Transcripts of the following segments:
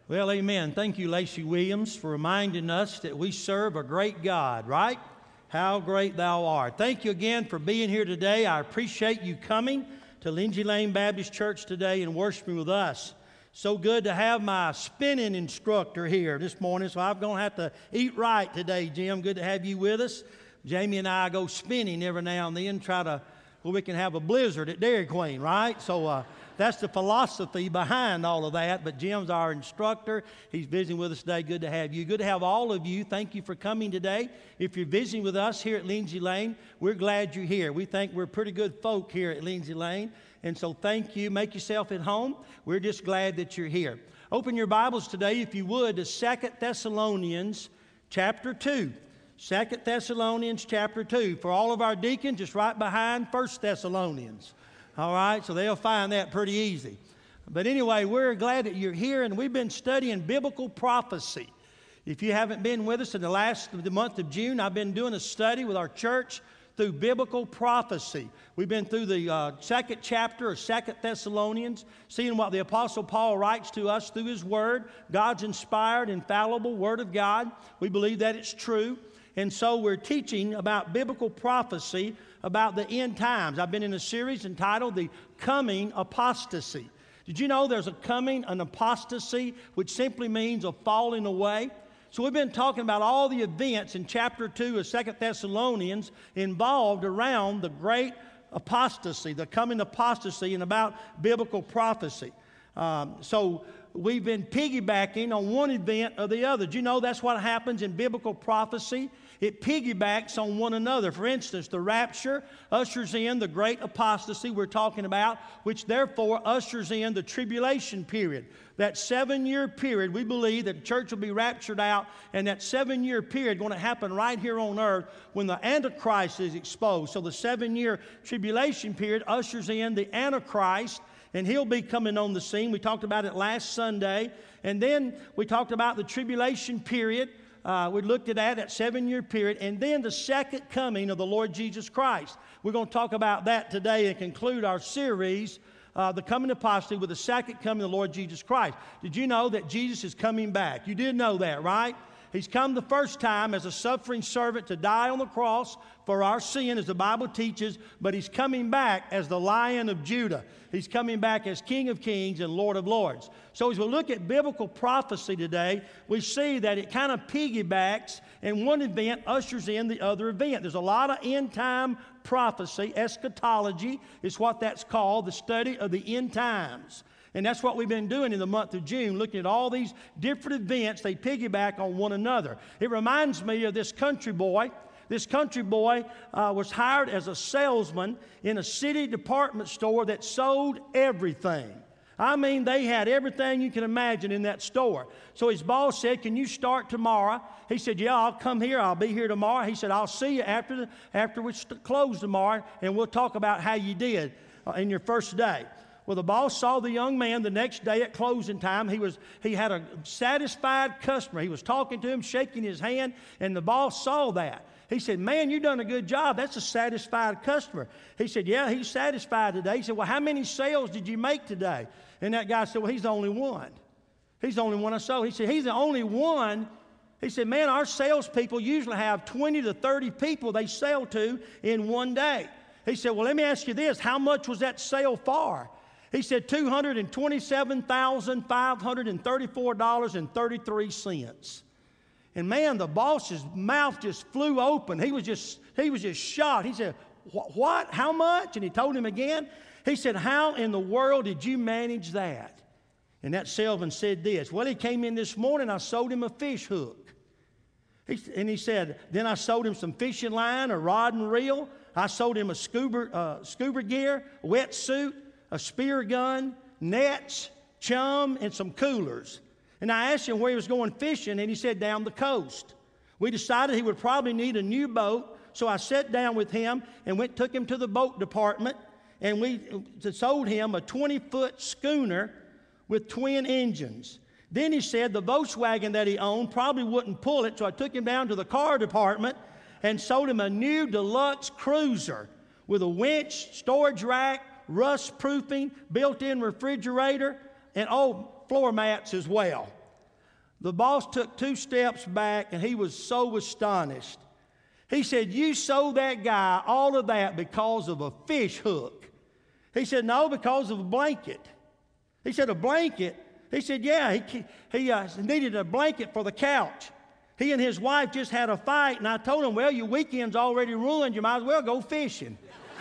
Well, amen. Thank you, Lacey Williams, for reminding us that we serve a great God, right? How great thou art. Thank you again for being here today. I appreciate you coming to Lindsay Lane Baptist Church today and worshiping with us. So good to have my spinning instructor here this morning, so I'm going to have to eat right today, Jim. Good to have you with us. Jamie and I go spinning every now and then, we can have a blizzard at Dairy Queen, right? So that's the philosophy behind all of that. But Jim's our instructor. He's visiting with us today. Good to have you. Good to have all of you. Thank you for coming today. If you're visiting with us here at Lindsay Lane, we're glad you're here. We think we're pretty good folk here at Lindsay Lane. And so thank you. Make yourself at home. We're just glad that you're here. Open your Bibles today, if you would, to 2 Thessalonians chapter 2. 2 Thessalonians chapter 2. For all of our deacons, just right behind 1 Thessalonians. All right, so they'll find that pretty easy. But anyway, we're glad that you're here, and we've been studying biblical prophecy. If you haven't been with us in the month of June, I've been doing a study with our church through biblical prophecy. We've been through the second chapter of 2 Thessalonians, seeing what the Apostle Paul writes to us through his Word, God's inspired, infallible Word of God. We believe that it's true. And so we're teaching about biblical prophecy about the end times. I've been in a series entitled The Coming Apostasy. Did you know there's an apostasy, which simply means a falling away? So we've been talking about all the events in chapter 2 of 2 Thessalonians involved around the great apostasy, the coming apostasy, and about biblical prophecy. So we've been piggybacking on one event or the other. Do you know that's what happens in biblical prophecy? It piggybacks on one another. For instance, the rapture ushers in the great apostasy we're talking about, which therefore ushers in the tribulation period. That 7-year period, we believe that the church will be raptured out, and that 7-year period is going to happen right here on earth when the Antichrist is exposed. So the 7-year tribulation period ushers in the Antichrist, and he'll be coming on the scene. We talked about it last Sunday. And then we talked about the tribulation period. We looked at that 7-year period. And then the second coming of the Lord Jesus Christ. We're going to talk about that today and conclude our series, The Coming Apostasy, with the second coming of the Lord Jesus Christ. Did you know that Jesus is coming back? You did know that, right? He's come the first time as a suffering servant to die on the cross for our sin, as the Bible teaches, but he's coming back as the Lion of Judah. He's coming back as King of Kings and Lord of Lords. So as we look at biblical prophecy today, we see that it kind of piggybacks, and one event ushers in the other event. There's a lot of end-time prophecy. Eschatology is what that's called, the study of the end times. And that's what we've been doing in the month of June, looking at all these different events. They piggyback on one another. It reminds me of this country boy. This country boy was hired as a salesman in a city department store that sold everything. I mean, they had everything you can imagine in that store. So his boss said, "Can you start tomorrow?" He said, "Yeah, I'll come here. I'll be here tomorrow." He said, "I'll see you after we close tomorrow, and we'll talk about how you did in your first day." Well, the boss saw the young man the next day at closing time. He had a satisfied customer. He was talking to him, shaking his hand, and the boss saw that. He said, "Man, you've done a good job. That's a satisfied customer." He said, "Yeah, he's satisfied today." He said, "Well, how many sales did you make today?" And that guy said, "Well, he's the only one. He's the only one I sold." He said, "He's the only one." He said, "Man, our salespeople usually have 20 to 30 people they sell to in one day." He said, "Well, let me ask you this. How much was that sale for?" He said, $227,534.33. And man, the boss's mouth just flew open. He was just shocked. He said, "What? How much?" And he told him again. He said, "How in the world did you manage that?" And that salesman said this, "Well, he came in this morning, I sold him a fish hook." He said, "Then I sold him some fishing line, a rod and reel. I sold him a scuba gear, a wetsuit, a spear gun, nets, chum, and some coolers." And I asked him where he was going fishing, and he said down the coast. We decided he would probably need a new boat, so I sat down with him and took him to the boat department, and we sold him a 20-foot schooner with twin engines. Then he said the Volkswagen that he owned probably wouldn't pull it, so I took him down to the car department and sold him a new deluxe cruiser with a winch, storage rack, rust proofing, built-in refrigerator, and floor mats as well. The boss took 2 steps back, and he was so astonished. He said, "You sold that guy all of that because of a fish hook." He said, "No, because of a blanket." He said, "A blanket?" He said, "Yeah, he needed a blanket for the couch. He and his wife just had a fight, and I told him, 'Well, your weekend's already ruined. You might as well go fishing.'"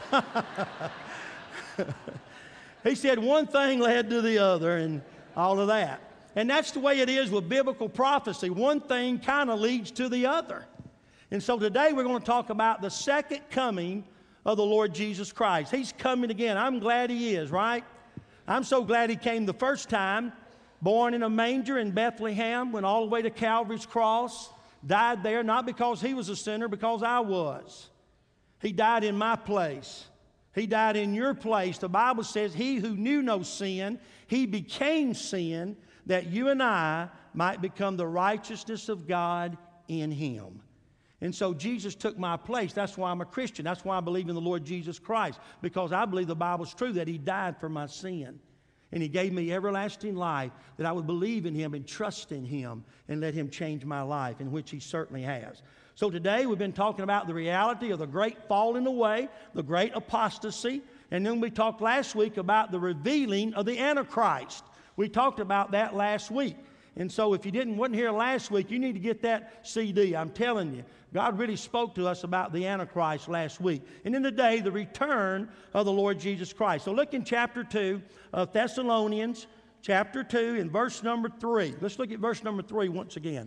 He said one thing led to the other and all of that. And that's the way it is with biblical prophecy. One thing kind of leads to the other. And so today we're going to talk about the second coming of the Lord Jesus Christ. He's coming again. I'm glad He is, right? I'm so glad He came the first time, born in a manger in Bethlehem, went all the way to Calvary's cross, died there, not because He was a sinner, because I was. He died in my place. He died in your place. The Bible says, "He who knew no sin, He became sin, that you and I might become the righteousness of God in Him." And so Jesus took my place. That's why I'm a Christian. That's why I believe in the Lord Jesus Christ, because I believe the Bible's true, that He died for my sin. And He gave me everlasting life, that I would believe in Him and trust in Him and let Him change my life, in which He certainly has. So today we've been talking about the reality of the great falling away, the great apostasy, and then we talked last week about the revealing of the Antichrist. We talked about that last week. And so if you wasn't here last week, you need to get that CD. I'm telling you, God really spoke to us about the Antichrist last week. And then today, the return of the Lord Jesus Christ. So look in chapter 2 of Thessalonians, chapter 2, in verse number 3. Let's look at verse number 3 once again.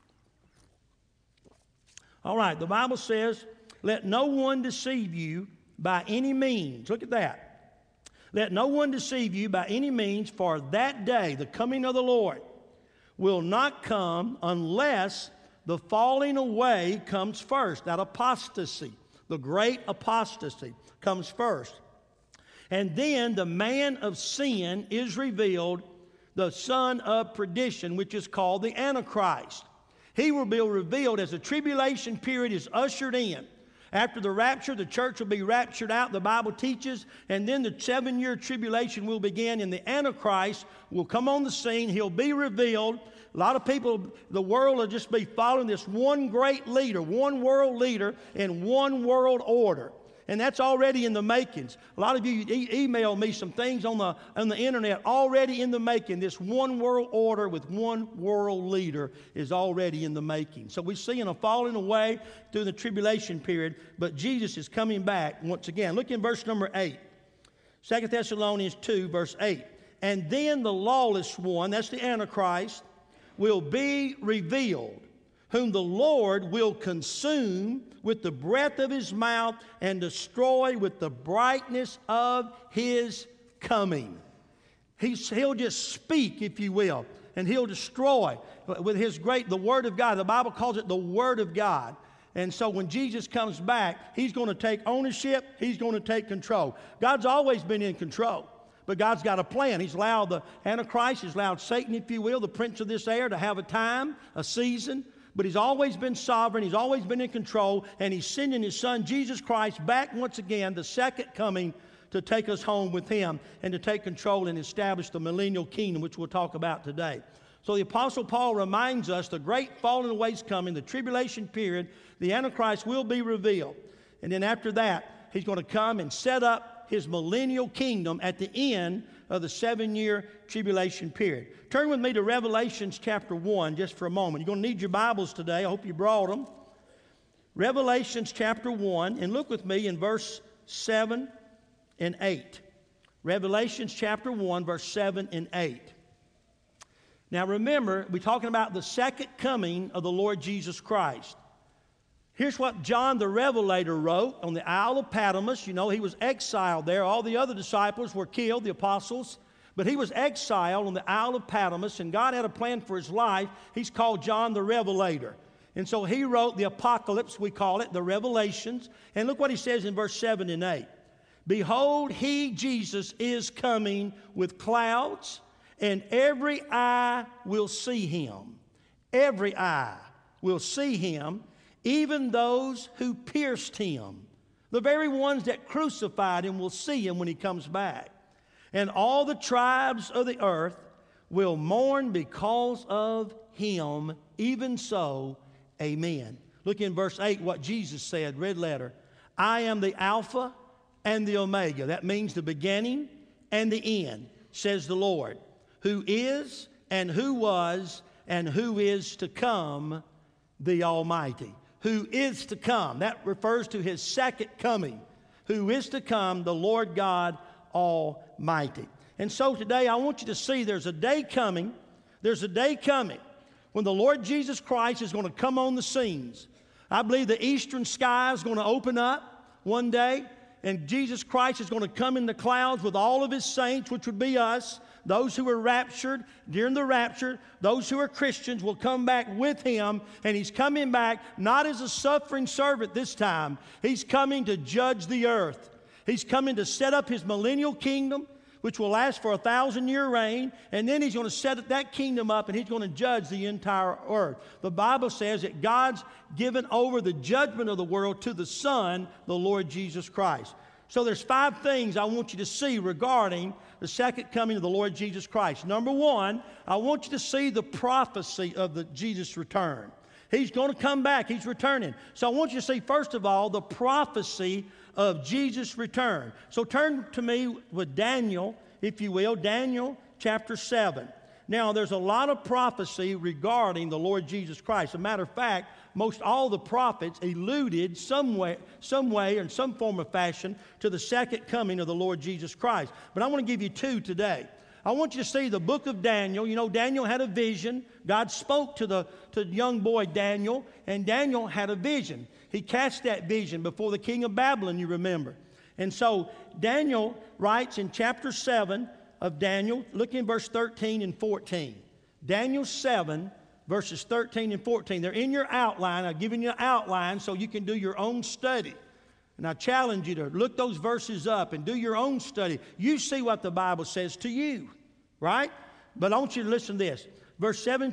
All right, the Bible says, "Let no one deceive you by any means." Look at that. "Let no one deceive you by any means, for that day, the coming of the Lord, will not come unless the falling away comes first." That apostasy, the great apostasy, comes first. "And then the man of sin is revealed, the son of perdition," which is called the Antichrist. He will be revealed as the tribulation period is ushered in. After the rapture, the church will be raptured out, the Bible teaches, and then the 7-year tribulation will begin, and the Antichrist will come on the scene. He'll be revealed. A lot of people, the world will just be following this one great leader, one world leader, and one world order. And that's already in the makings. A lot of you email me some things on the internet already in the making. This one world order with one world leader is already in the making. So we're seeing a falling away through the tribulation period, but Jesus is coming back once again. Look in verse number 8. 2 Thessalonians 2, verse 8. "And then the lawless one," that's the Antichrist, "will be revealed, whom the Lord will consume with the breath of His mouth and destroy with the brightness of His coming." He'll just speak, if you will, and He'll destroy with His the Word of God. The Bible calls it the Word of God. And so when Jesus comes back, He's going to take ownership. He's going to take control. God's always been in control. But God's got a plan. He's allowed the Antichrist, He's allowed Satan, if you will, the prince of this air, to have a time, a season. But He's always been sovereign. He's always been in control. And He's sending His Son, Jesus Christ, back once again, the second coming, to take us home with Him and to take control and establish the millennial kingdom, which we'll talk about today. So the Apostle Paul reminds us the great falling away is coming, the tribulation period, the Antichrist will be revealed. And then after that, he's going to come and set up His millennial kingdom at the end of the 7-year tribulation period. Turn with me to Revelations chapter 1 just for a moment. You're going to need your Bibles today. I hope you brought them. Revelations chapter 1, and look with me in verse 7 and 8. Revelations chapter 1, verse 7 and 8. Now remember, we're talking about the second coming of the Lord Jesus Christ. Here's what John the Revelator wrote on the Isle of Patmos. You know, he was exiled there. All the other disciples were killed, the apostles. But he was exiled on the Isle of Patmos, and God had a plan for his life. He's called John the Revelator. And so he wrote the Apocalypse, we call it, the Revelations. And look what he says in verse 7 and 8. "Behold, He, Jesus, is coming with clouds, and every eye will see Him." Every eye will see Him, even those who pierced Him. The very ones that crucified Him will see Him when He comes back. "And all the tribes of the earth will mourn because of him. Even so, amen. Look in verse 8 what Jesus said, red letter. I am the Alpha and the Omega. That means the beginning and the end, says the Lord, who is and who was and who is to come, the Almighty. Who is to come. That refers to his second coming. Who is to come, the Lord God Almighty. And so today I want you to see there's a day coming. There's a day coming when the Lord Jesus Christ is going to come on the scenes. I believe the eastern sky is going to open up one day, and Jesus Christ is going to come in the clouds with all of his saints, which would be us. Those who are raptured during the rapture, those who are Christians will come back with him, and he's coming back not as a suffering servant this time. He's coming to judge the earth. He's coming to set up his millennial kingdom, which will last for 1,000-year reign, and then he's going to set that kingdom up, and he's going to judge the entire earth. The Bible says that God's given over the judgment of the world to the Son, the Lord Jesus Christ. So there's 5 things I want you to see regarding the second coming of the Lord Jesus Christ. Number 1, I want you to see the prophecy of the Jesus' return. He's going to come back. He's returning. So I want you to see, first of all, the prophecy of Jesus' return. So turn to me with Daniel, if you will, Daniel chapter 7. Now, there's a lot of prophecy regarding the Lord Jesus Christ. As a matter of fact, most all the prophets alluded some way, in some form of fashion, to the second coming of the Lord Jesus Christ. But I want to give you 2 today. I want you to see the book of Daniel. You know, Daniel had a vision. God spoke to the young boy Daniel, and Daniel had a vision. He cast that vision before the king of Babylon, you remember. And so Daniel writes in chapter 7 of Daniel, look in verse 13 and 14. Daniel 7, verses 13 and 14. They're in your outline. I've given you an outline so you can do your own study. And I challenge you to look those verses up and do your own study. You see what the Bible says to you, right? But I want you to listen to this. Verse 7,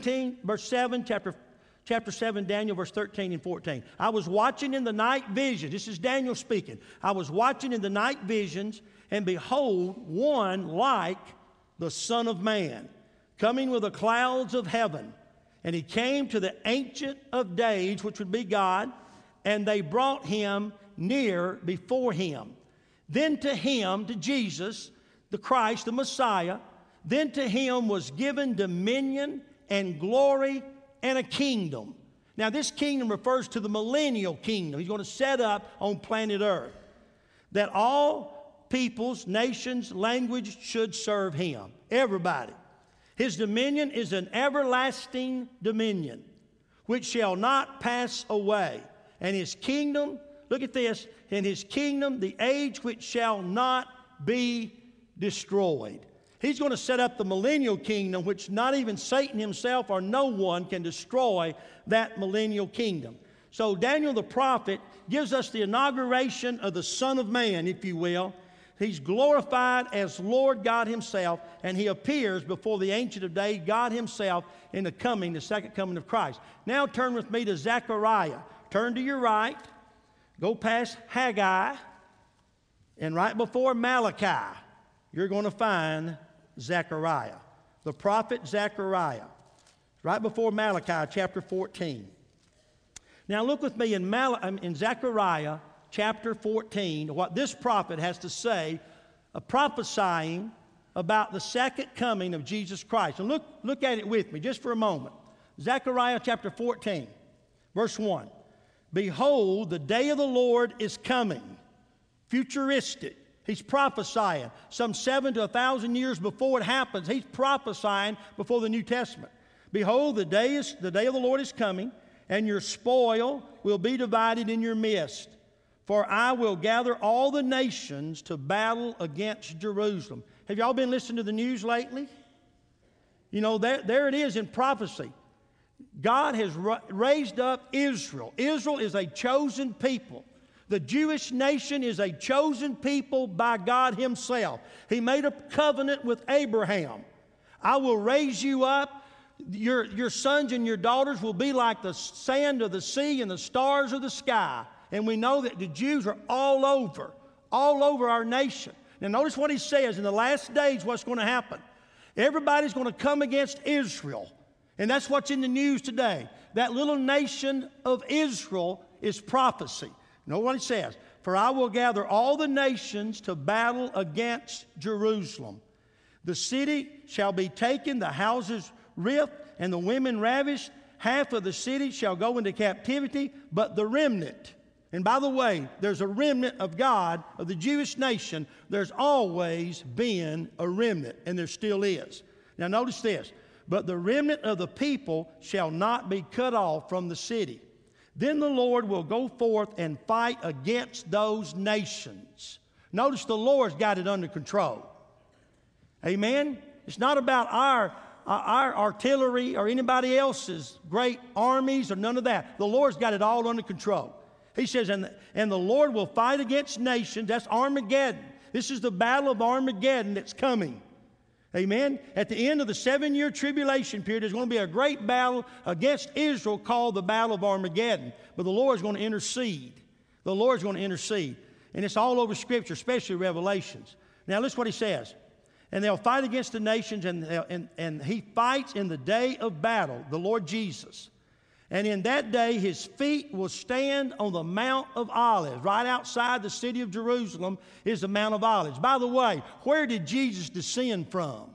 chapter 7, Daniel, verse 13 and 14. I was watching in the night visions. This is Daniel speaking. I was watching in the night visions, and behold, one like the Son of Man, coming with the clouds of heaven. And he came to the Ancient of Days, which would be God, and they brought him near before him. Then to him, to Jesus, the Christ, the Messiah, then to him was given dominion and glory and a kingdom. Now this kingdom refers to the millennial kingdom he's going to set up on planet Earth, that all peoples, nations, language should serve him. Everybody. His dominion is an everlasting dominion which shall not pass away. And his kingdom, look at this, in his kingdom the age which shall not be destroyed. He's going to set up the millennial kingdom, which not even Satan himself or no one can destroy that millennial kingdom. So Daniel the prophet gives us the inauguration of the Son of Man, if you will. He's glorified as Lord God himself, and he appears before the Ancient of Days, God himself, in the second coming of Christ. Now turn with me to Zechariah. Turn to your right, go past Haggai, and right before Malachi, you're going to find Zechariah, the prophet Zechariah, right before Malachi chapter 14. Now look with me in Zechariah chapter 14, what this prophet has to say, prophesying about the second coming of Jesus Christ. And look at it with me just for a moment. Zechariah chapter 14, verse 1. Behold, the day of the Lord is coming. Futuristic. He's prophesying. Some 700 to 1,000 years before it happens, he's prophesying before the New Testament. Behold, the day of the Lord is coming, and your spoil will be divided in your midst. For I will gather all the nations to battle against Jerusalem. Have y'all been listening to the news lately? You know, there it is in prophecy. God has raised up Israel. Israel is a chosen people. The Jewish nation is a chosen people by God himself. He made a covenant with Abraham. I will raise you up. Your sons and your daughters will be like the sand of the sea and the stars of the sky. And we know that the Jews are all over our nation. Now notice what he says in the last days what's going to happen. Everybody's going to come against Israel. And that's what's in the news today. That little nation of Israel is prophecy. You know what it says? For I will gather all the nations to battle against Jerusalem. The city shall be taken, the houses ripped, and the women ravished. Half of the city shall go into captivity, but the remnant. And by the way, there's a remnant of God, of the Jewish nation. There's always been a remnant, and there still is. Now notice this. But the remnant of the people shall not be cut off from the city. Then the Lord will go forth and fight against those nations. Notice the Lord's got it under control. Amen? It's not about our artillery or anybody else's great armies or none of that. The Lord's got it all under control. He says, and the Lord will fight against nations. That's Armageddon. This is the battle of Armageddon that's coming. Amen? At the end of the 7-year tribulation period, there's going to be a great battle against Israel called the Battle of Armageddon. But the Lord's going to intercede. The Lord's going to intercede. And it's all over Scripture, especially Revelations. Now listen what he says. And they'll fight against the nations, and he fights in the day of battle, the Lord Jesus. And in that day, his feet will stand on the Mount of Olives. Right outside the city of Jerusalem is the Mount of Olives. By the way, where did Jesus descend from?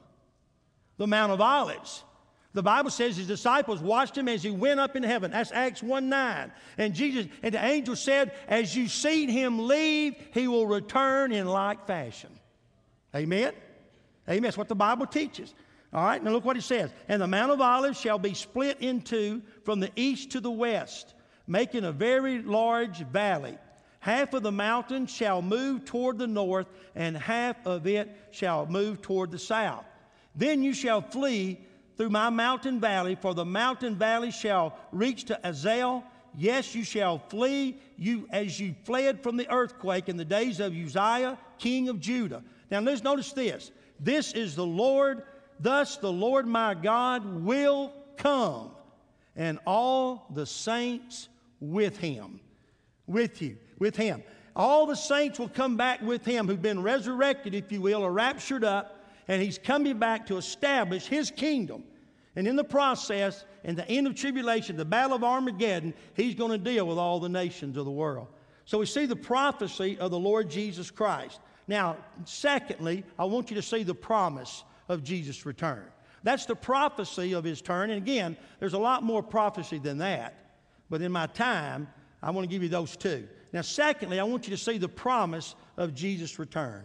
The Mount of Olives. The Bible says his disciples watched him as he went up in heaven. That's Acts 1:9. And the angel said, as you see him leave, he will return in like fashion. Amen? Amen. That's what the Bible teaches. All right, now look what it says. And the Mount of Olives shall be split in two from the east to the west, making a very large valley. Half of the mountain shall move toward the north, and half of it shall move toward the south. Then you shall flee through my mountain valley, for the mountain valley shall reach to Azel. Yes, you shall flee as you fled from the earthquake in the days of Uzziah, king of Judah. Now let's notice this. This is the Lord. Thus the Lord my God will come, and all the saints with him. With him. All the saints will come back with him who've been resurrected, if you will, or raptured up, and he's coming back to establish his kingdom. And in the process, in the end of tribulation, the battle of Armageddon, he's going to deal with all the nations of the world. So we see the prophecy of the Lord Jesus Christ. Now, secondly, I want you to see the promise of Jesus' return. That's the prophecy of his turn. And again, there's a lot more prophecy than that. But in my time, I want to give you those two. Now, secondly, I want you to see the promise of Jesus' return.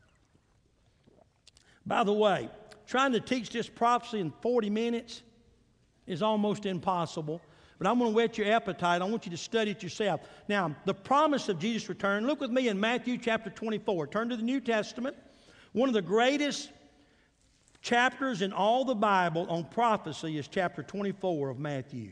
By the way, trying to teach this prophecy in 40 minutes is almost impossible. But I'm going to whet your appetite. I want you to study it yourself. Now, the promise of Jesus' return, look with me in Matthew chapter 24. Turn to the New Testament. One of the greatest chapters in all the Bible on prophecy is chapter 24 of Matthew.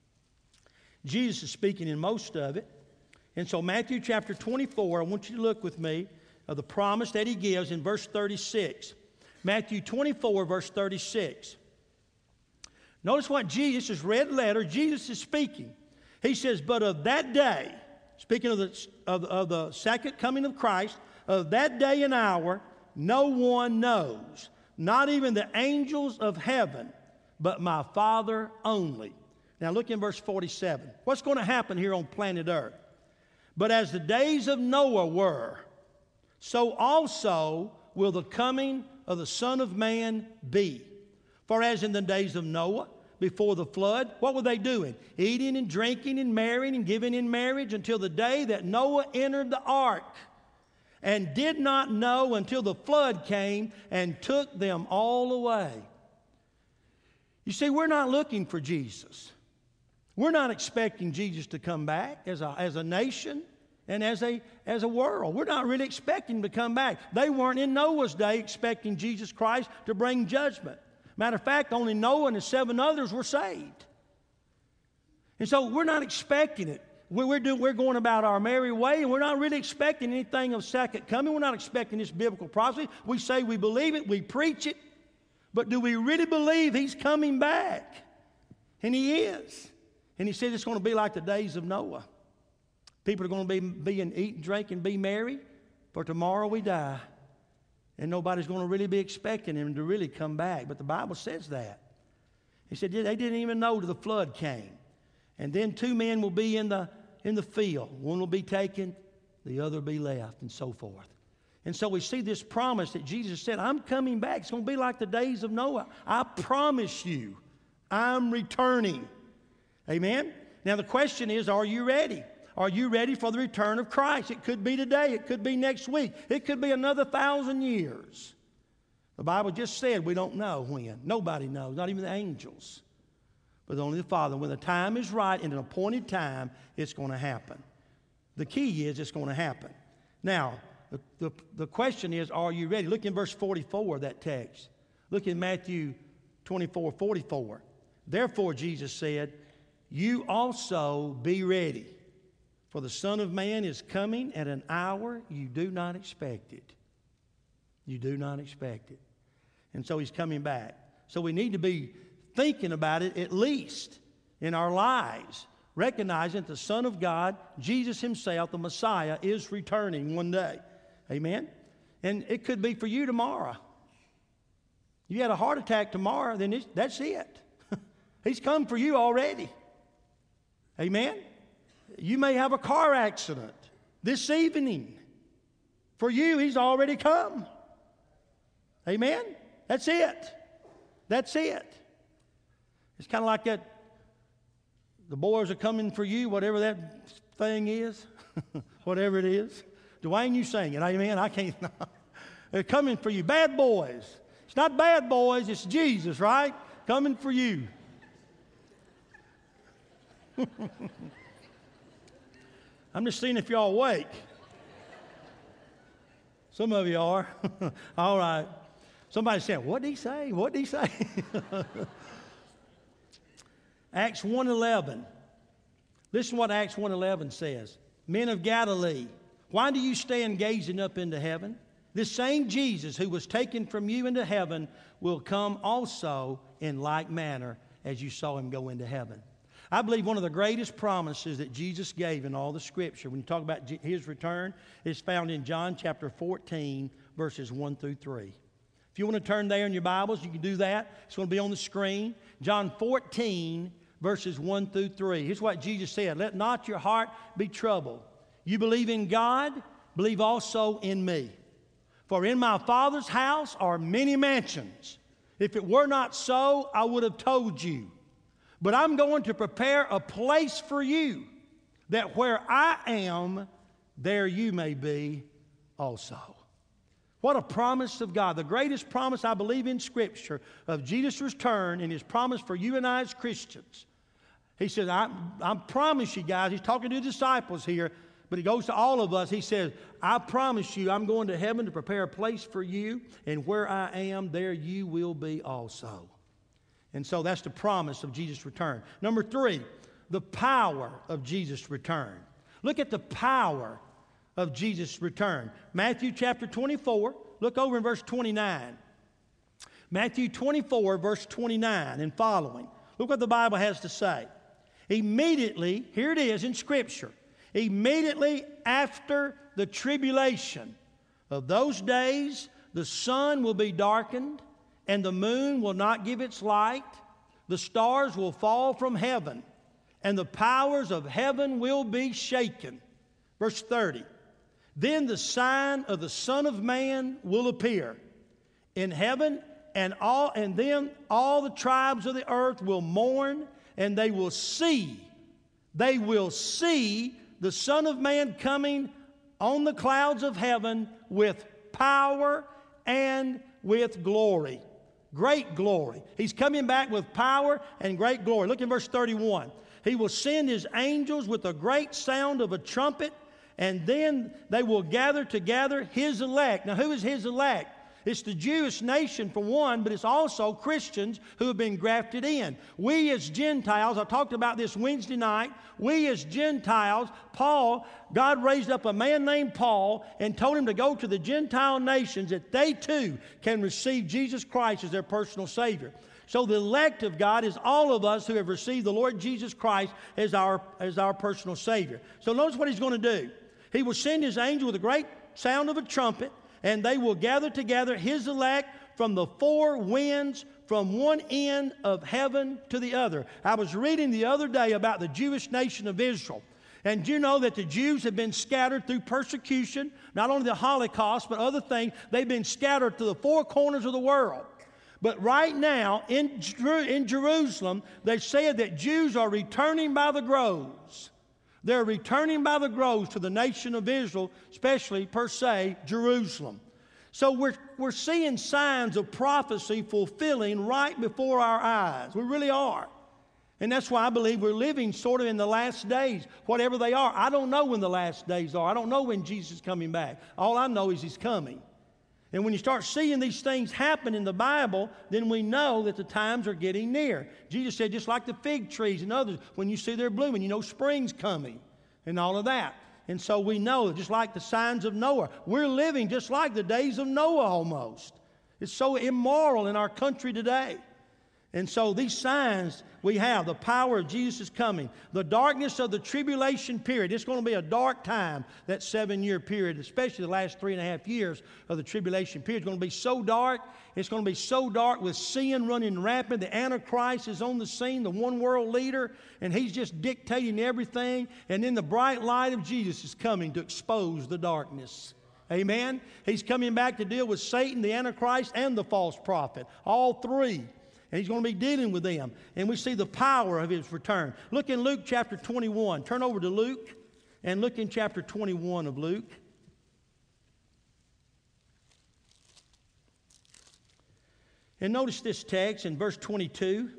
Jesus is speaking in most of it. And so Matthew chapter 24, I want you to look with me of the promise that he gives in verse 36. Matthew 24, verse 36. Notice what Jesus' red letter, Jesus is speaking. He says, but of that day, speaking of the second coming of Christ, of that day and hour, no one knows, not even the angels of heaven, but my Father only. Now look in verse 47. What's going to happen here on planet Earth? But as the days of Noah were, so also will the coming of the Son of Man be. For as in the days of Noah, before the flood, what were they doing? Eating and drinking and marrying and giving in marriage until the day that Noah entered the ark, and did not know until the flood came and took them all away. You see, we're not looking for Jesus. We're not expecting Jesus to come back as a nation and as a world. We're not really expecting him to come back. They weren't in Noah's day expecting Jesus Christ to bring judgment. Matter of fact, only Noah and the 7 others were saved. And so we're not expecting it. We're going about our merry way, and we're not really expecting anything of second coming. We're not expecting this biblical prophecy. We say we believe it, we preach it, but do we really believe he's coming back? And he is. And he said it's going to be like the days of Noah. People are going to be eat and drink and be merry, for tomorrow we die. And nobody's going to really be expecting him to really come back. But the Bible says that. He said they didn't even know till the flood came. And then 2 men will be in the field. One will be taken, the other will be left, and so forth. And so we see this promise that Jesus said, I'm coming back. It's going to be like the days of Noah. I promise you, I'm returning. Amen? Now the question is, are you ready? Are you ready for the return of Christ? It could be today. It could be next week. It could be another 1,000 years. The Bible just said we don't know when. Nobody knows, not even the angels. But only the Father. When the time is right, in an appointed time, it's going to happen. The key is it's going to happen. Now, the question is, are you ready? Look in verse 44 of that text. Look in Matthew 24:44. Therefore, Jesus said, you also be ready, for the Son of Man is coming at an hour you do not expect it. You do not expect it. And so he's coming back. So we need to be thinking about it at least in our lives, recognizing that the Son of God, Jesus himself, the Messiah, is returning one day. Amen? And it could be for you tomorrow. You had a heart attack tomorrow, then that's it. He's come for you already. Amen? You may have a car accident this evening. For you, he's already come. Amen? That's it. That's it. It's kind of like that. The boys are coming for you, whatever that thing is, whatever it is. Dwayne, you sing it. Amen? I can't. They're coming for you. Bad boys. It's not bad boys. It's Jesus, right? Coming for you. I'm just seeing if y'all awake. Some of you are. All right. Somebody said, what did he say? What did he say? Acts 1:11. Listen to what Acts 1:11 says. Men of Galilee, why do you stand gazing up into heaven? This same Jesus who was taken from you into heaven will come also in like manner as you saw him go into heaven. I believe one of the greatest promises that Jesus gave in all the Scripture, when you talk about his return, is found in John chapter 14, verses 1 through 3. If you want to turn there in your Bibles, you can do that. It's going to be on the screen. John 14, verses 1 through 3. Here's what Jesus said. Let not your heart be troubled. You believe in God, believe also in me. For in my Father's house are many mansions. If it were not so, I would have told you. But I'm going to prepare a place for you, that where I am, there you may be also. What a promise of God. The greatest promise I believe in Scripture of Jesus' return and his promise for you and I as Christians. He says, I promise you guys, he's talking to the disciples here, but he goes to all of us. He says, I promise you I'm going to heaven to prepare a place for you, and where I am, there you will be also. And so that's the promise of Jesus' return. Number 3, the power of Jesus' return. Look at the power of Jesus' return. Matthew chapter 24, look over in verse 29. Matthew 24, verse 29 and following. Look what the Bible has to say. Immediately, here it is in Scripture, immediately after the tribulation of those days, the sun will be darkened, and the moon will not give its light. The stars will fall from heaven, and the powers of heaven will be shaken. Verse 30. Then the sign of the Son of Man will appear in heaven, and then all the tribes of the earth will mourn, and they will see the Son of Man coming on the clouds of heaven with power and with glory. Great glory. He's coming back with power and great glory. Look in verse 31. He will send his angels with a great sound of a trumpet, and then they will gather together his elect. Now, who is his elect? It's the Jewish nation for one, but it's also Christians who have been grafted in. We as Gentiles, I talked about this Wednesday night, we as Gentiles, God raised up a man named Paul and told him to go to the Gentile nations that they too can receive Jesus Christ as their personal Savior. So the elect of God is all of us who have received the Lord Jesus Christ as our personal Savior. So notice what he's going to do. He will send his angel with a great sound of a trumpet, and they will gather together his elect from the four winds, from one end of heaven to the other. I was reading the other day about the Jewish nation of Israel. And you know that the Jews have been scattered through persecution, not only the Holocaust, but other things. They've been scattered to the four corners of the world. But right now, in Jerusalem, they said that Jews are returning by the groves. They're returning by the groves to the nation of Israel, especially, per se, Jerusalem. So we're seeing signs of prophecy fulfilling right before our eyes. We really are. And that's why I believe we're living sort of in the last days, whatever they are. I don't know when the last days are. I don't know when Jesus is coming back. All I know is he's coming. And when you start seeing these things happen in the Bible, then we know that the times are getting near. Jesus said, just like the fig trees and others, when you see they're blooming, you know spring's coming and all of that. And so we know, just like the signs of Noah, we're living just like the days of Noah almost. It's so immoral in our country today. And so these signs we have, the power of Jesus is coming. The darkness of the tribulation period. It's going to be a dark time, that 7-year period, especially the last 3.5 years of the tribulation period. It's going to be so dark. It's going to be so dark with sin running rampant. The Antichrist is on the scene, the one world leader, and he's just dictating everything. And then the bright light of Jesus is coming to expose the darkness. Amen? He's coming back to deal with Satan, the Antichrist, and the false prophet. All three. And he's going to be dealing with them. And we see the power of his return. Look in Luke chapter 21. Turn over to Luke and look in chapter 21 of Luke. And notice this text in verse 25.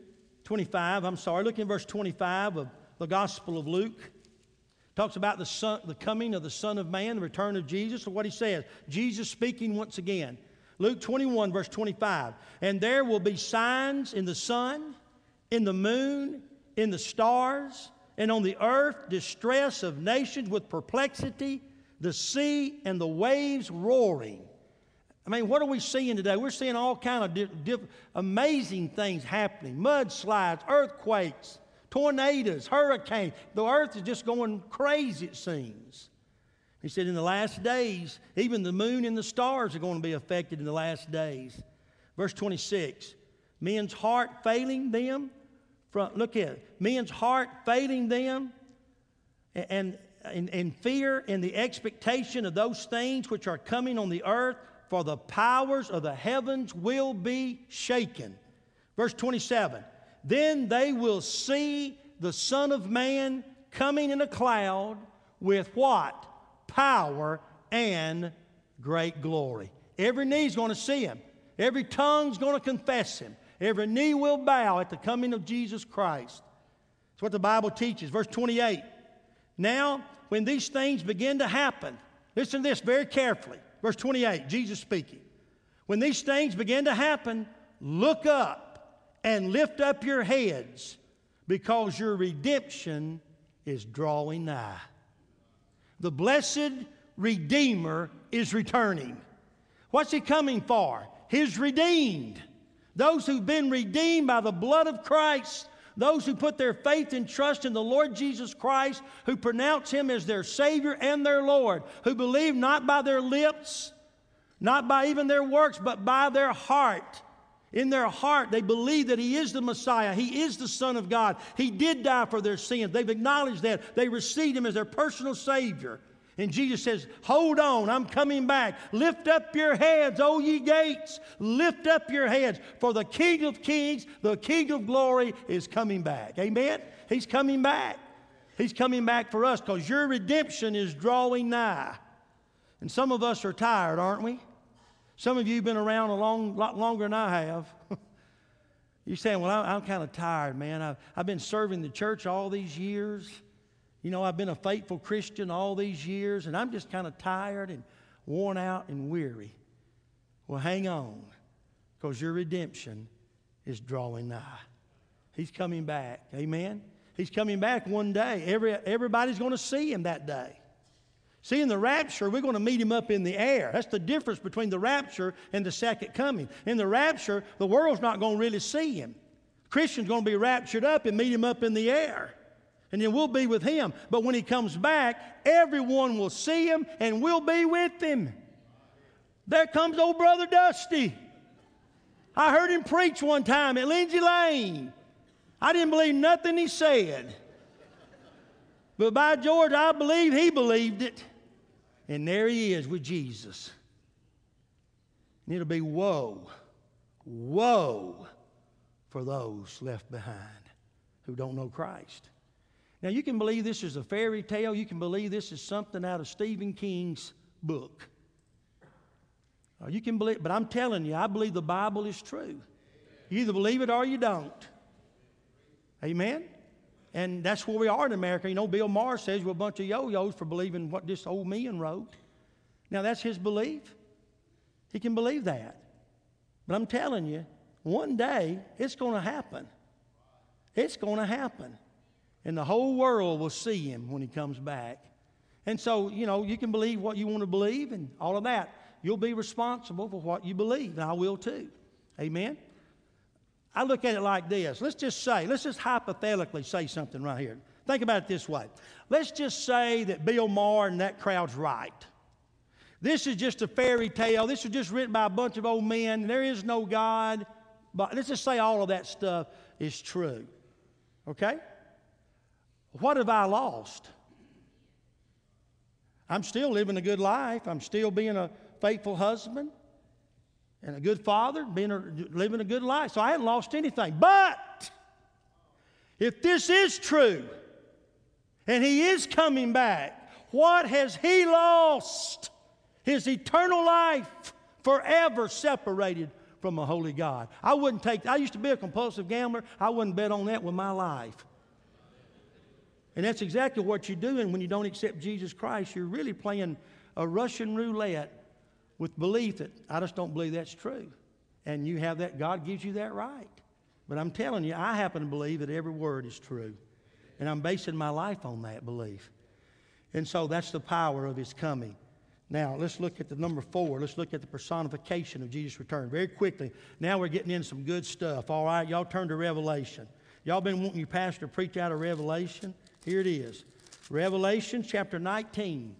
Look in verse 25 of the Gospel of Luke. It talks about the coming of the Son of Man, the return of Jesus. So what he says, Jesus speaking once again. Luke 21, verse 25. And there will be signs in the sun, in the moon, in the stars, and on the earth distress of nations with perplexity, the sea and the waves roaring. I mean, what are we seeing today? We're seeing all kind of amazing things happening. Mudslides, earthquakes, tornadoes, hurricanes. The earth is just going crazy, it seems. He said in the last days, even the moon and the stars are going to be affected in the last days. Verse 26, men's heart failing them. Look at it. Men's heart failing them and fear and the expectation of those things which are coming on the earth, for the powers of the heavens will be shaken. Verse 27, then they will see the Son of Man coming in a cloud with what? Power and great glory. Every knee's going to see him. Every tongue's going to confess him. Every knee will bow at the coming of Jesus Christ. That's what the Bible teaches. Verse 28. Now, when these things begin to happen, listen to this very carefully. Verse 28, Jesus speaking. When these things begin to happen, look up and lift up your heads, because your redemption is drawing nigh. The blessed Redeemer is returning. What's he coming for? His redeemed. Those who've been redeemed by the blood of Christ. Those who put their faith and trust in the Lord Jesus Christ, who pronounce him as their Savior and their Lord, who believe not by their lips, not by even their works, but by their heart. In their heart, they believe that he is the Messiah. He is the Son of God. He did die for their sins. They've acknowledged that. They received him as their personal Savior. And Jesus says, hold on, I'm coming back. Lift up your heads, O ye gates. Lift up your heads, for the King of kings, the King of glory is coming back. Amen? He's coming back. He's coming back for us, because your redemption is drawing nigh. And some of us are tired, aren't we? Some of you have been around a lot longer than I have. You're saying, well, I'm kind of tired, man. I've been serving the church all these years. You know, I've been a faithful Christian all these years, and I'm just kind of tired and worn out and weary. Well, hang on, because your redemption is drawing nigh. He's coming back. Amen? He's coming back one day. Everybody's going to see him that day. See, in the rapture, we're going to meet him up in the air. That's the difference between the rapture and the second coming. In the rapture, the world's not going to really see him. Christians going to be raptured up and meet him up in the air. And then we'll be with him. But when he comes back, everyone will see him and we'll be with him. There comes old Brother Dusty. I heard him preach one time at Lindsay Lane. I didn't believe nothing he said. But by George, I believe he believed it. And there he is with Jesus. And it'll be woe, woe for those left behind who don't know Christ. Now, you can believe this is a fairy tale. You can believe this is something out of Stephen King's book. You can believe, but I'm telling you, I believe the Bible is true. You either believe it or you don't. Amen? And that's where we are in America. You know, Bill Maher says we're a bunch of yo-yos for believing what this old man wrote. Now, that's his belief. He can believe that. But I'm telling you, one day, it's going to happen. It's going to happen. And the whole world will see him when he comes back. And so, you know, you can believe what you want to believe and all of that. You'll be responsible for what you believe, and I will too. Amen? I look at it like this. Let's just hypothetically say something right here. Think about it this way. Let's just say that Bill Maher and that crowd's right. This is just a fairy tale. This was just written by a bunch of old men. There is no God. But let's just say all of that stuff is true. Okay? What have I lost? I'm still living a good life. I'm still being a faithful husband and a good father, living a good life. So I haven't lost anything. But if this is true and he is coming back, what has he lost? His eternal life, forever separated from a holy God. I used to be a compulsive gambler. I wouldn't bet on that with my life. And that's exactly what you're doing when you don't accept Jesus Christ. You're really playing a Russian roulette with belief that I just don't believe that's true. And you have that, God gives you that right. But I'm telling you, I happen to believe that every word is true. And I'm basing my life on that belief. And so that's the power of his coming. Now, let's look at the number 4. Let's look at the personification of Jesus' return. Very quickly, now we're getting in some good stuff. All right, y'all turn to Revelation. Y'all been wanting your pastor to preach out of Revelation? Here it is. Revelation chapter 19.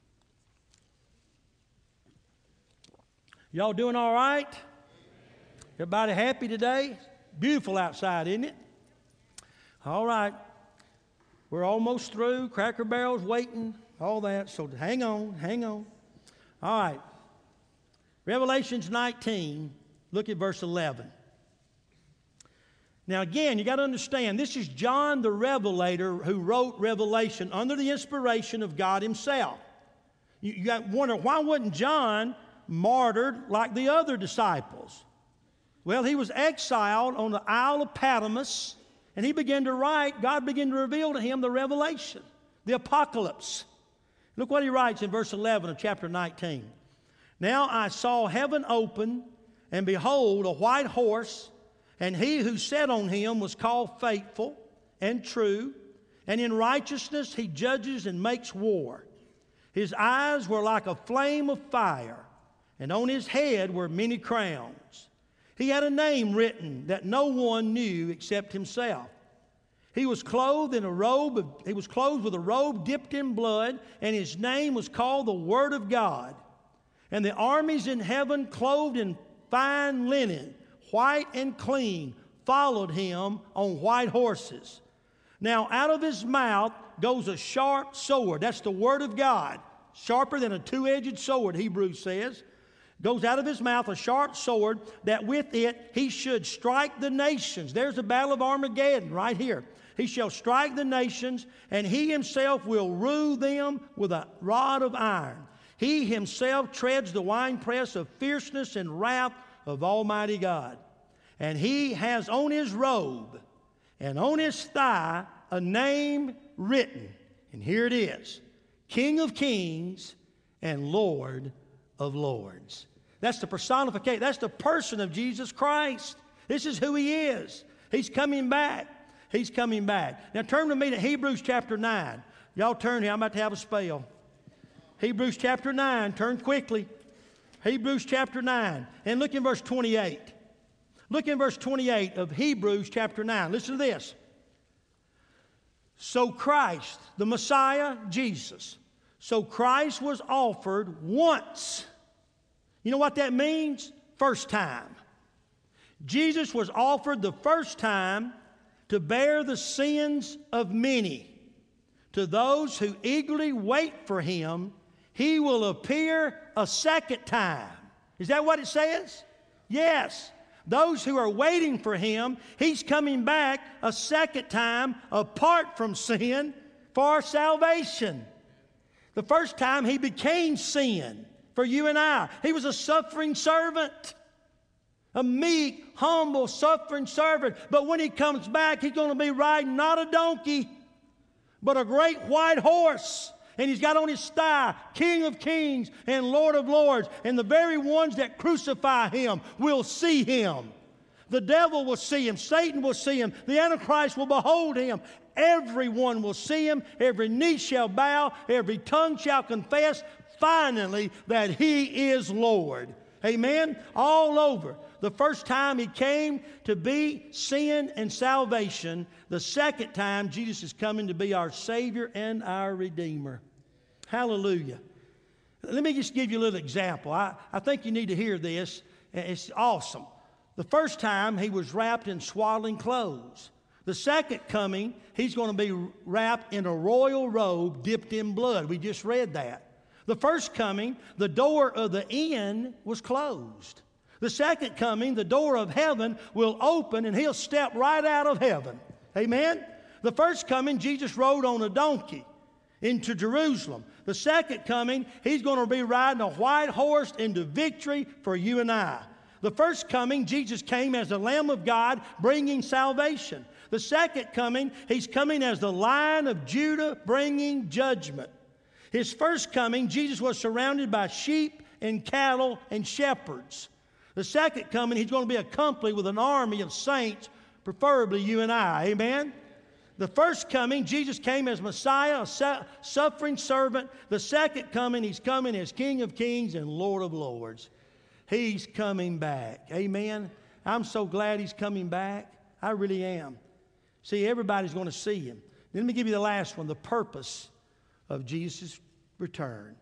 Y'all doing all right? Everybody happy today? Beautiful outside, isn't it? All right. We're almost through. Cracker Barrel's waiting. All that. So hang on, hang on. All right. Revelations 19. Look at verse 11. Now again, you got to understand, this is John the Revelator who wrote Revelation under the inspiration of God himself. You got to wonder, why wasn't John martyred like the other disciples? Well, he was exiled on the Isle of Patmos, and he began to write. God began to reveal to him the revelation, the apocalypse. Look what he writes in verse 11 of chapter 19. Now I saw heaven open, and behold, a white horse, and he who sat on him was called Faithful and True, and in righteousness he judges and makes war. His eyes were like a flame of fire, and on his head were many crowns. He had a name written that no one knew except himself. He was clothed with a robe dipped in blood, and his name was called the Word of God. And the armies in heaven, clothed in fine linen, white and clean, followed him on white horses. Now out of his mouth goes a sharp sword. That's the Word of God. Sharper than a two-edged sword, Hebrews says. Goes out of his mouth a sharp sword, that with it he should strike the nations. There's the battle of Armageddon right here. He shall strike the nations, and he himself will rule them with a rod of iron. He himself treads the winepress of fierceness and wrath of Almighty God. And he has on his robe and on his thigh a name written. And here it is: King of Kings and Lord of Lords. That's the personification. That's the person of Jesus Christ. This is who he is. He's coming back. He's coming back. Now turn with me to Hebrews chapter 9. Y'all turn here. I'm about to have a spell. Hebrews chapter 9. Turn quickly. Hebrews chapter 9. And look in verse 28. Look in verse 28 of Hebrews chapter 9. Listen to this. So Christ, the Messiah, Jesus. So Christ was offered once. You know what that means? First time. Jesus was offered the first time to bear the sins of many. To those who eagerly wait for him, he will appear a second time. Is that what it says? Yes. Those who are waiting for him, he's coming back a second time apart from sin for salvation. The first time he became sin for you and I. He was a suffering servant. A meek, humble, suffering servant. But when he comes back, he's going to be riding not a donkey, but a great white horse. And he's got on his thigh, King of Kings and Lord of Lords. And the very ones that crucify him will see him. The devil will see him. Satan will see him. The Antichrist will behold him. Everyone will see him. Every knee shall bow. Every tongue shall confess finally that he is Lord. Amen? All over. The first time he came to be sin and salvation. The second time, Jesus is coming to be our Savior and our Redeemer. Hallelujah. Let me just give you a little example. I think you need to hear this. It's awesome. The first time, he was wrapped in swaddling clothes. The second coming, he's going to be wrapped in a royal robe dipped in blood. We just read that. The first coming, the door of the inn was closed. The second coming, the door of heaven will open and he'll step right out of heaven. Amen? The first coming, Jesus rode on a donkey into Jerusalem. The second coming, he's going to be riding a white horse into victory for you and I. The first coming, Jesus came as the Lamb of God bringing salvation. The second coming, he's coming as the Lion of Judah bringing judgment. His first coming, Jesus was surrounded by sheep and cattle and shepherds. The second coming, he's going to be accompanied with an army of saints, preferably you and I. Amen? The first coming, Jesus came as Messiah, a suffering servant. The second coming, he's coming as King of Kings and Lord of Lords. He's coming back. Amen? I'm so glad he's coming back. I really am. See, everybody's going to see him. Let me give you the last one, the purpose of Jesus' return.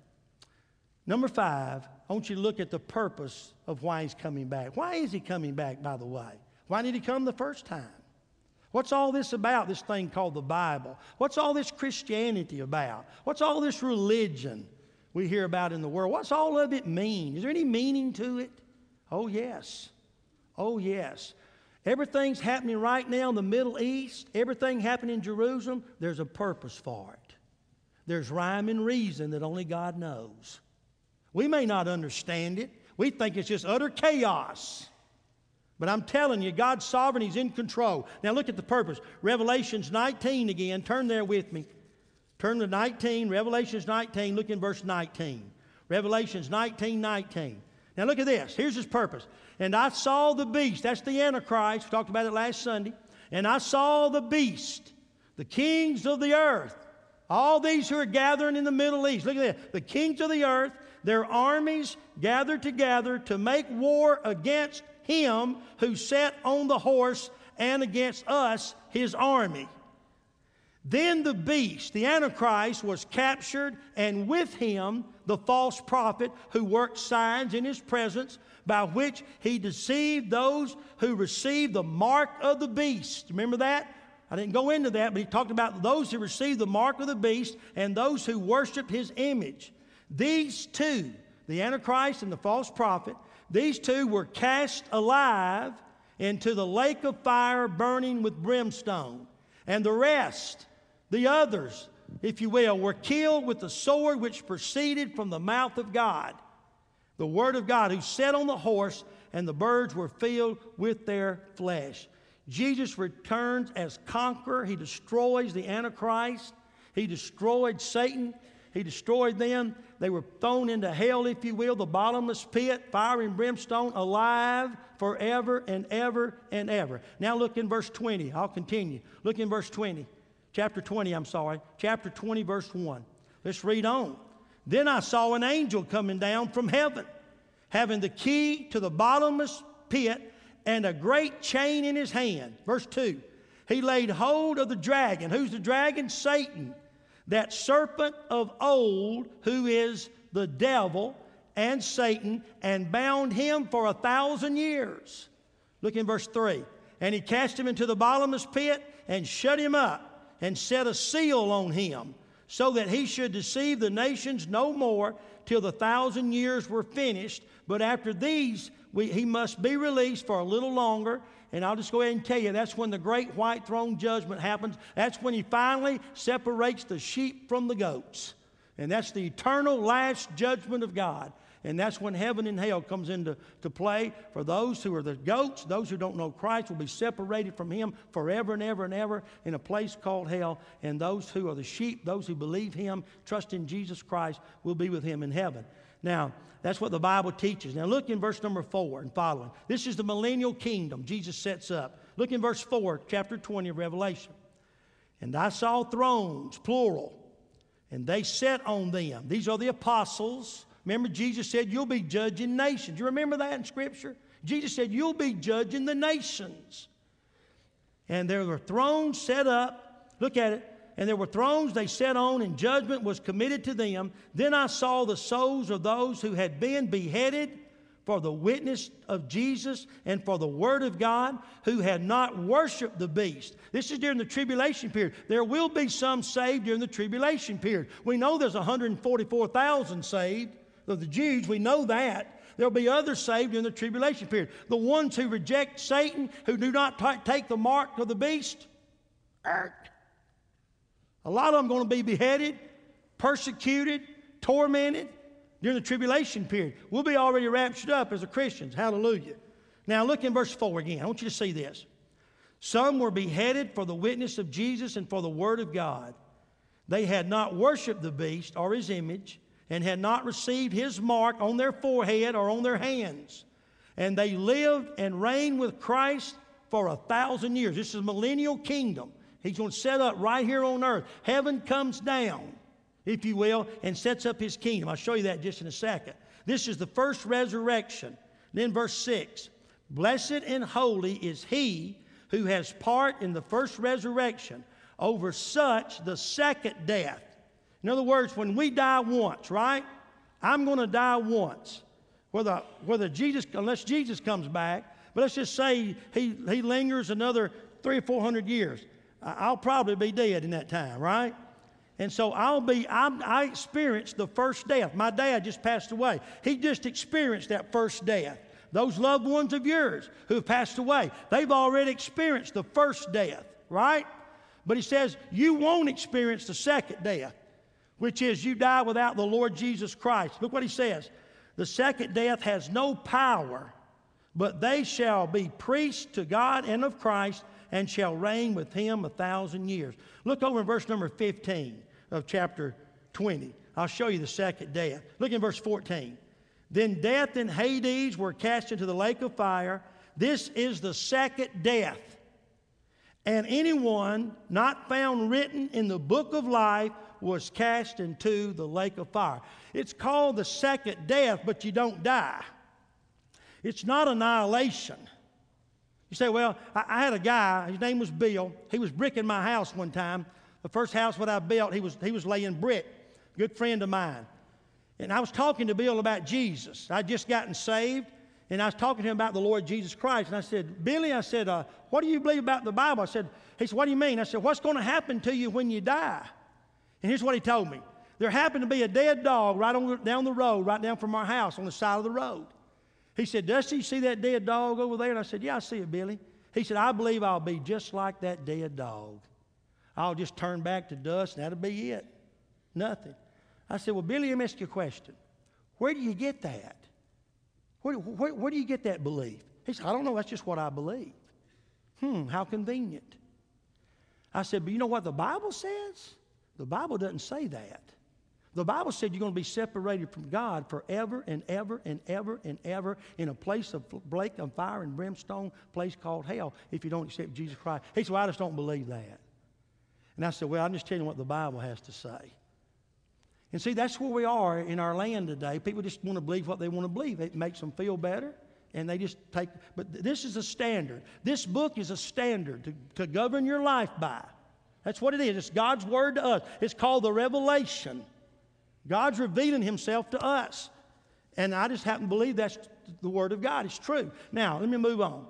Number 5, I want you to look at the purpose of why he's coming back. Why is he coming back, by the way? Why did he come the first time? What's all this about, this thing called the Bible? What's all this Christianity about? What's all this religion we hear about in the world? What's all of it mean? Is there any meaning to it? Oh, yes. Oh, yes. Everything's happening right now in the Middle East. Everything happening in Jerusalem. There's a purpose for it. There's rhyme and reason that only God knows. We may not understand it. We think it's just utter chaos. But I'm telling you, God's sovereign. He's in control. Now look at the purpose. Revelations 19 again. Turn there with me. Turn to 19. Revelations 19. Look in verse 19. Revelations 19:19. Now look at this. Here's his purpose. And I saw the beast. That's the Antichrist. We talked about it last Sunday. And I saw the beast, the kings of the earth. All these who are gathering in the Middle East. Look at this. The kings of the earth, their armies gathered together to make war against him who sat on the horse and against us, his army. Then the beast, the Antichrist, was captured, and with him the false prophet who worked signs in his presence, by which he deceived those who received the mark of the beast. Remember that? I didn't go into that, but he talked about those who received the mark of the beast and those who worshiped his image. These two, the Antichrist and the false prophet, these two were cast alive into the lake of fire burning with brimstone. And the rest, the others, if you will, were killed with the sword which proceeded from the mouth of God, the word of God, who sat on the horse, and the birds were filled with their flesh. Jesus returns as conqueror. He destroys the Antichrist. He destroyed Satan. He destroyed them. They were thrown into hell, if you will, the bottomless pit, fire and brimstone, alive forever and ever and ever. Now look in verse 20. I'll continue. Look in verse 20. Chapter 20, Chapter 20, verse 1. Let's read on. Then I saw an angel coming down from heaven, having the key to the bottomless pit and a great chain in his hand. Verse 2. He laid hold of the dragon. Who's the dragon? Satan. That serpent of old, who is the devil and Satan and bound him for 1,000 years. Look in verse 3. And he cast him into the bottomless pit and shut him up and set a seal on him, so that he should deceive the nations no more till the 1,000 years were finished. But after these, he must be released for a little longer. And I'll just go ahead and tell you, that's when the great white throne judgment happens. That's when he finally separates the sheep from the goats. And that's the eternal last judgment of God. And that's when heaven and hell comes into play. For those who are the goats, those who don't know Christ will be separated from him forever and ever and ever in a place called hell. And those who are the sheep, those who believe him, trust in Jesus Christ, will be with him in heaven. Now, that's what the Bible teaches. Now look in verse number 4 and following. This is the millennial kingdom Jesus sets up. Look in verse 4, chapter 20 of Revelation. And I saw thrones, plural, and they sat on them. These are the apostles. Remember, Jesus said, you'll be judging nations. You remember that in Scripture? Jesus said, you'll be judging the nations. And there were thrones set up. Look at it. And there were thrones they sat on, and judgment was committed to them. Then I saw the souls of those who had been beheaded for the witness of Jesus and for the word of God, who had not worshiped the beast. This is during the tribulation period. There will be some saved during the tribulation period. We know there's 144,000 saved of the Jews. We know that. There'll be others saved during the tribulation period. The ones who reject Satan, who do not take the mark of the beast, a lot of them are going to be beheaded, persecuted, tormented during the tribulation period. We'll be already raptured up as Christians. Hallelujah. Now look in verse 4 again. I want you to see this. Some were beheaded for the witness of Jesus and for the word of God. They had not worshiped the beast or his image, and had not received his mark on their forehead or on their hands. And they lived and reigned with Christ for 1,000 years. This is a millennial kingdom. He's going to set up right here on earth. Heaven comes down, if you will, and sets up his kingdom. I'll show you that just in a second. This is the first resurrection. Then verse 6. Blessed and holy is he who has part in the first resurrection. Over such the second death. In other words, when we die once, right? I'm going to die once. Whether Jesus, unless Jesus comes back, but let's just say he lingers another 300 or 400 years. I'll probably be dead in that time, right? And so I experienced the first death. My dad just passed away. He just experienced that first death. Those loved ones of yours who have passed away, they've already experienced the first death, right? But he says you won't experience the second death, which is you die without the Lord Jesus Christ. Look what he says. The second death has no power, but they shall be priests to God and of Christ, and shall reign with him 1,000 years. Look over in verse number 15 of chapter 20. I'll show you the second death. Look in verse 14. Then death and Hades were cast into the lake of fire. This is the second death. And anyone not found written in the book of life was cast into the lake of fire. It's called the second death, but you don't die. It's not annihilation. You say, well, I had a guy, his name was Bill. He was bricking my house one time. The first house that I built, he was laying brick. Good friend of mine. And I was talking to Bill about Jesus. I'd just gotten saved, and I was talking to him about the Lord Jesus Christ. And I said, Billy, I said, what do you believe about the Bible? He said, what do you mean? I said, what's going to happen to you when you die? And here's what he told me. There happened to be a dead dog down the road, right down from our house on the side of the road. He said, Dusty, you see that dead dog over there? And I said, yeah, I see it, Billy. He said, I believe I'll be just like that dead dog. I'll just turn back to dust, and that'll be it. Nothing. I said, well, Billy, let me ask you a question. Where do you get that? Where do you get that belief? He said, I don't know. That's just what I believe. How convenient. I said, but you know what the Bible says? The Bible doesn't say that. The Bible said you're going to be separated from God forever and ever and ever and ever in a place of lake and fire and brimstone, place called hell, if you don't accept Jesus Christ. He said, well, I just don't believe that. And I said, well, I'm just telling you what the Bible has to say. And see, that's where we are in our land today. People just want to believe what they want to believe. It makes them feel better, and they just take. But this is a standard. This book is a standard to govern your life by. That's what it is. It's God's word to us. It's called the Revelation. God's revealing himself to us. And I just happen to believe that's the Word of God. It's true. Now, let me move on.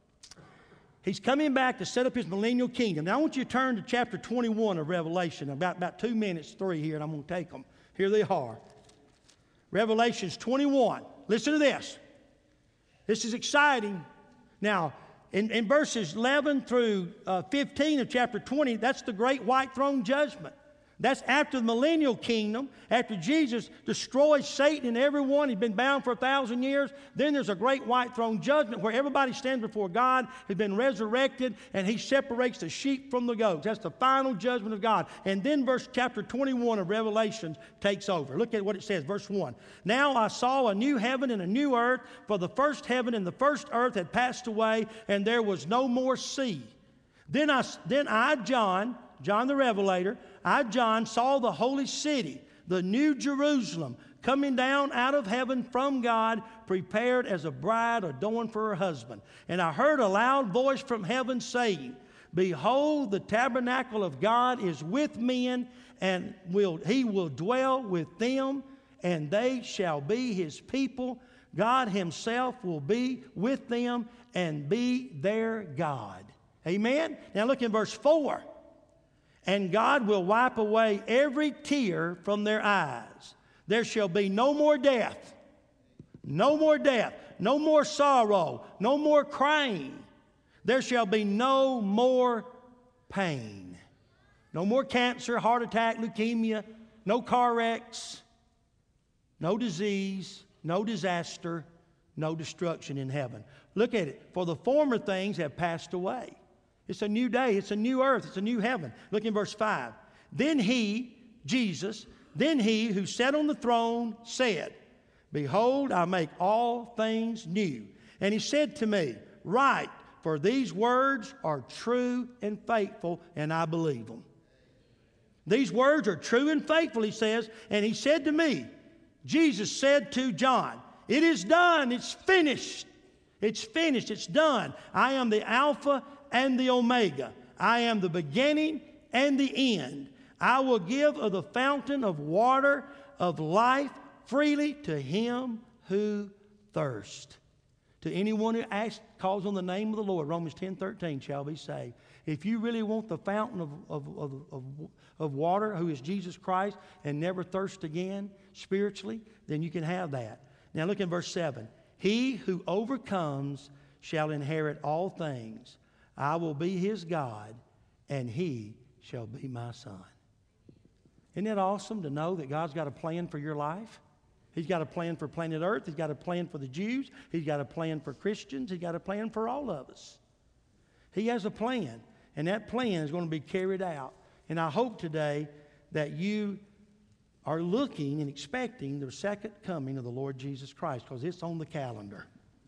He's coming back to set up his millennial kingdom. Now, I want you to turn to chapter 21 of Revelation. About 2 minutes, 3 here, and I'm going to take them. Here they are. Revelations 21. Listen to this. This is exciting. Now, in verses 11 through 15 of chapter 20, that's the great white throne judgment. That's after the millennial kingdom, after Jesus destroys Satan and everyone. He's been bound for 1,000 years. Then there's a great white throne judgment where everybody stands before God, has been resurrected, and he separates the sheep from the goats. That's the final judgment of God. And then chapter 21 of Revelation takes over. Look at what it says, verse 1. Now I saw a new heaven and a new earth, for the first heaven and the first earth had passed away, and there was no more sea. Then I, John the Revelator, John, saw the holy city, the new Jerusalem, coming down out of heaven from God, prepared as a bride adorned for her husband. And I heard a loud voice from heaven saying, Behold, the tabernacle of God is with men, and he will dwell with them, and they shall be his people. God himself will be with them and be their God. Amen? Now look in verse 4. And God will wipe away every tear from their eyes. There shall be no more death, no more death, no more sorrow, no more crying. There shall be no more pain. No more cancer, heart attack, leukemia, no car wrecks, no disease, no disaster, no destruction in heaven. Look at it. For the former things have passed away. It's a new day. It's a new earth. It's a new heaven. Look in verse 5. Then he, Jesus, then he who sat on the throne said, Behold, I make all things new. And he said to me, Write, for these words are true and faithful, and I believe them. These words are true and faithful, he says. And he said to me, Jesus said to John, It is done. It's finished. It's finished. It's done. I am the Alpha and the Omega. I am the beginning and the end. I will give of the fountain of water of life freely to him who thirsts. To anyone who calls on the name of the Lord, Romans 10:13, shall be saved. If you really want the fountain of water, who is Jesus Christ, and never thirst again spiritually, then you can have that. Now look in verse 7. He who overcomes shall inherit all things. I will be his God, and he shall be my son. Isn't that awesome to know that God's got a plan for your life? He's got a plan for planet Earth. He's got a plan for the Jews. He's got a plan for Christians. He's got a plan for all of us. He has a plan, and that plan is going to be carried out. And I hope today that you are looking and expecting the second coming of the Lord Jesus Christ, because it's on the calendar.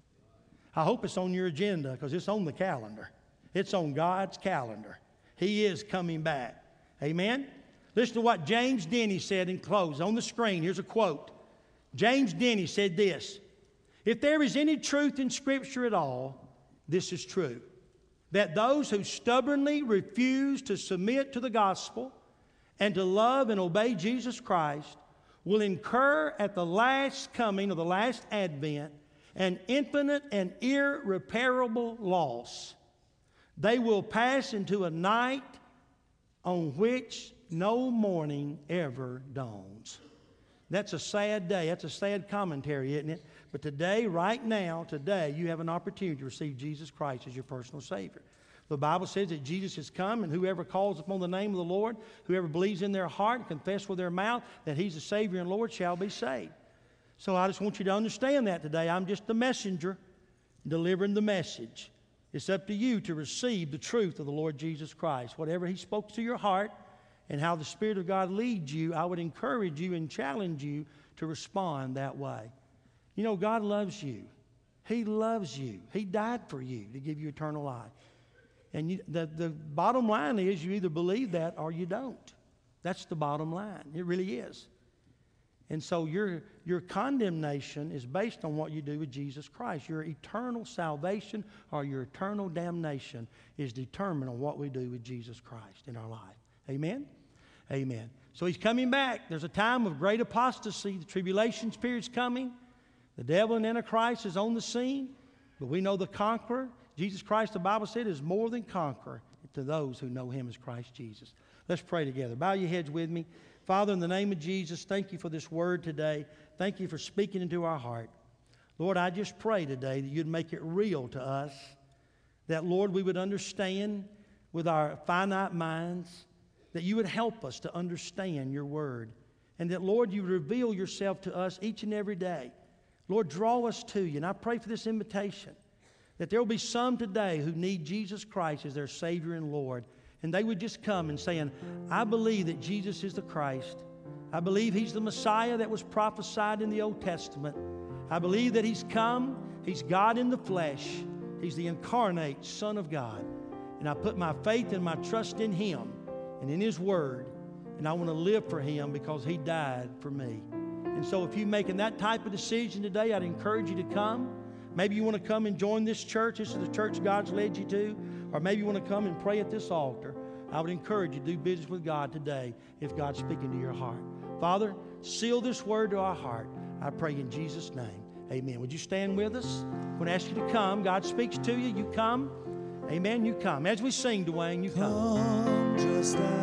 I hope it's on your agenda, because it's on the calendar. It's on God's calendar. He is coming back. Amen? Listen to what James Denny said in close. On the screen, here's a quote. James Denny said this: If there is any truth in Scripture at all, this is true. That those who stubbornly refuse to submit to the gospel and to love and obey Jesus Christ will incur at the last coming of the last advent an infinite and irreparable loss. They will pass into a night on which no morning ever dawns. That's a sad day. That's a sad commentary, isn't it? But today, right now, today, you have an opportunity to receive Jesus Christ as your personal Savior. The Bible says that Jesus has come, and whoever calls upon the name of the Lord, whoever believes in their heart and confess with their mouth that He's the Savior and Lord shall be saved. So I just want you to understand that today. I'm just the messenger delivering the message. It's up to you to receive the truth of the Lord Jesus Christ. Whatever He spoke to your heart and how the Spirit of God leads you, I would encourage you and challenge you to respond that way. You know, God loves you. He loves you. He died for you to give you eternal life. And the bottom line is you either believe that or you don't. That's the bottom line. It really is. And so your condemnation is based on what you do with Jesus Christ. Your eternal salvation or your eternal damnation is determined on what we do with Jesus Christ in our life. Amen? Amen. So He's coming back. There's a time of great apostasy. The tribulation period's coming. The devil and Antichrist is on the scene, but we know the conqueror, Jesus Christ, the Bible said, is more than conqueror to those who know him as Christ Jesus. Let's pray together. Bow your heads with me. Father, in the name of Jesus, thank you for this word today. Thank you for speaking into our heart. Lord, I just pray today that you'd make it real to us, that, Lord, we would understand with our finite minds, that you would help us to understand your word, and that, Lord, you reveal yourself to us each and every day. Lord, draw us to you. And I pray for this invitation, that there will be some today who need Jesus Christ as their Savior and Lord. And they would just come and saying, I believe that Jesus is the Christ. I believe he's the Messiah that was prophesied in the Old Testament. I believe that he's come. He's God in the flesh. He's the incarnate Son of God. And I put my faith and my trust in him and in his word. And I want to live for him because he died for me. And so if you're making that type of decision today, I'd encourage you to come. Maybe you want to come and join this church. This is the church God's led you to. Or maybe you want to come and pray at this altar. I would encourage you to do business with God today if God's speaking to your heart. Father, seal this word to our heart. I pray in Jesus' name. Amen. Would you stand with us? I'm going to ask you to come. God speaks to you. You come. Amen. You come. As we sing, Dwayne, you come. Come just as